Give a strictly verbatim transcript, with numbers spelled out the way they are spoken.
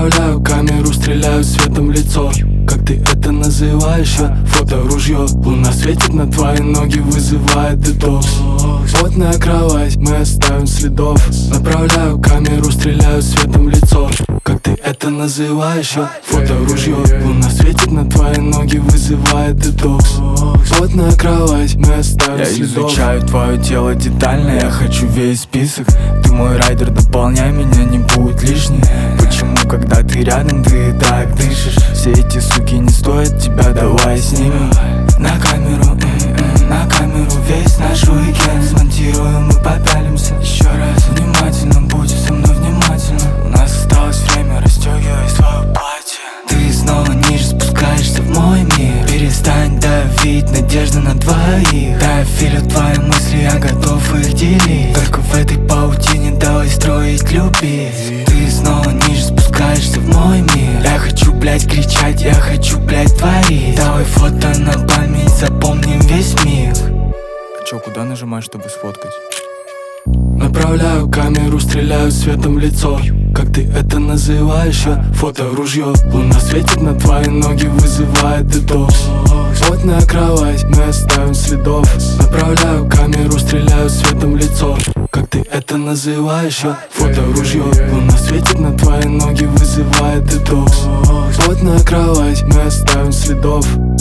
Направляю камеру, стреляю светом в лицо. Как ты это называешь? Я фото ружье. Луна светит на твои ноги, вызывает детокс. Плотная кровать, мы оставим следов. Направляю камеру, стреляю светом в лицо. Как ты это называешь? Я фото ружье. Луна светит на твои ноги, вызывает детокс. Плотная кровать, мы оставим Я следов. изучаю твое тело детально, я хочу весь список. Ты мой райдер, дополняй меня, не будет лишним. Почему, когда ты рядом, ты так дышишь? Все эти суки не стоят тебя, давай снимем. На камеру, м-м, на камеру весь наш уикенд смонтируем и попялимся. Еще раз внимательно, будь со мной внимательно. У нас осталось время, расстегивай свое платье. Ты снова ниже спускаешься в мой мир. Перестань давить, надежда на двоих. Да, я филю твои мысли, я готов их делить. Только в этой паутине давай строить любить. Ты снова ниже спускаешься в мой мир. Я хочу, блять, кричать, я хочу, блять, творить. Давай фото на память, запомним весь миг. А чё, куда нажимать, чтобы сфоткать? Направляю камеру, стреляю светом в лицо. Как ты это называешь? Я фото ружье. Луна светит на твои ноги, вызывает детокс. Плотная кровать, мы оставим следов. Направляю камеру, стреляю светом в лицо. Как ты это называешь? Я фото ружье. Луна светит на твои ноги, вызывает детокс. Плотная кровать, мы оставим следов.